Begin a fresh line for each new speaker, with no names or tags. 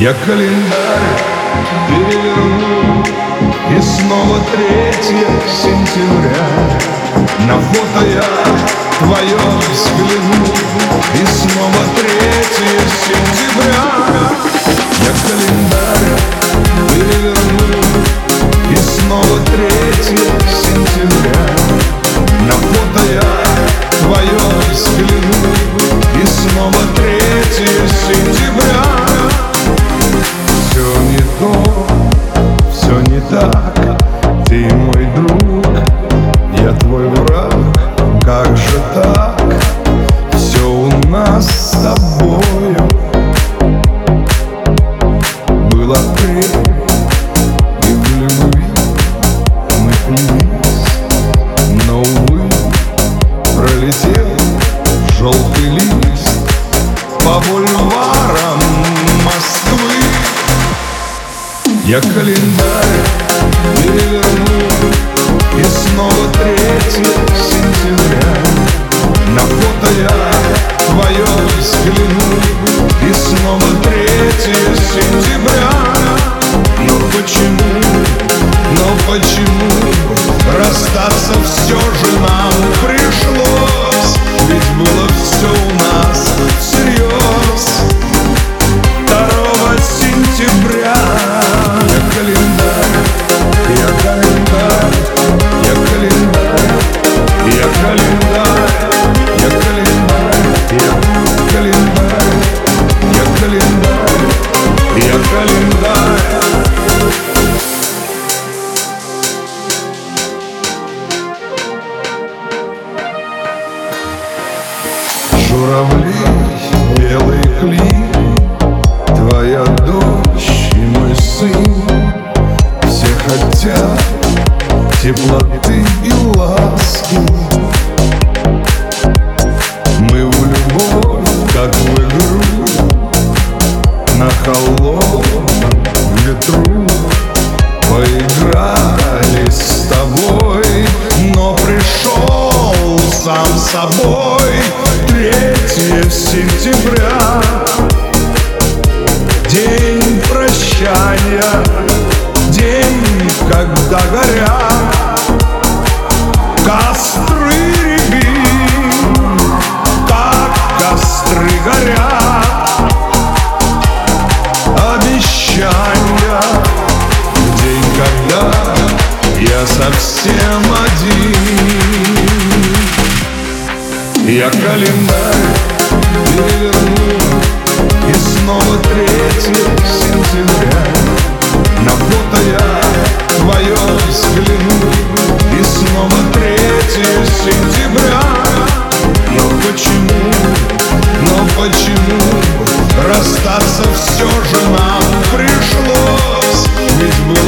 Я календарь переверну, и снова 3 сентября. На фото я твое взгляну, и снова 3 сентября. Я календарь переверну, и снова 3 сентября. На фото я твое взгляну, и снова 3 сентября. Все не то, все не так. Ты мой друг, я твой враг. Как же так? Все у нас с тобою было апрель, и в любви мы клялись. Но, увы, пролетел желтый лист по бульварам Москвы. Я календарь переверну, и снова 3 сентября. На фото я твое взгляну, и снова 3 сентября. Но почему расстаться все же нам пришлось? Ведь было все у нас всерьез. 2 сентября. Я календарь, я календарь, я календарь, я календарь, я календарь, я календарь, я календарь, я календарь. Журавли, белый клин, твоя дочь и мой сын. Все хотят теплоты и ласки. Мы в любовь, как в игру, на холодном ветру поиграли с тобой. Но пришел сам собой 3 сентября. День прощания, день, когда горят костры рябин, как костры горят обещания. День, когда я совсем один. Я календарь переверну, и снова 3 сентября. На фото я твое взгляну, и снова 3 сентября. Но почему расстаться все же нам пришлось? Ведь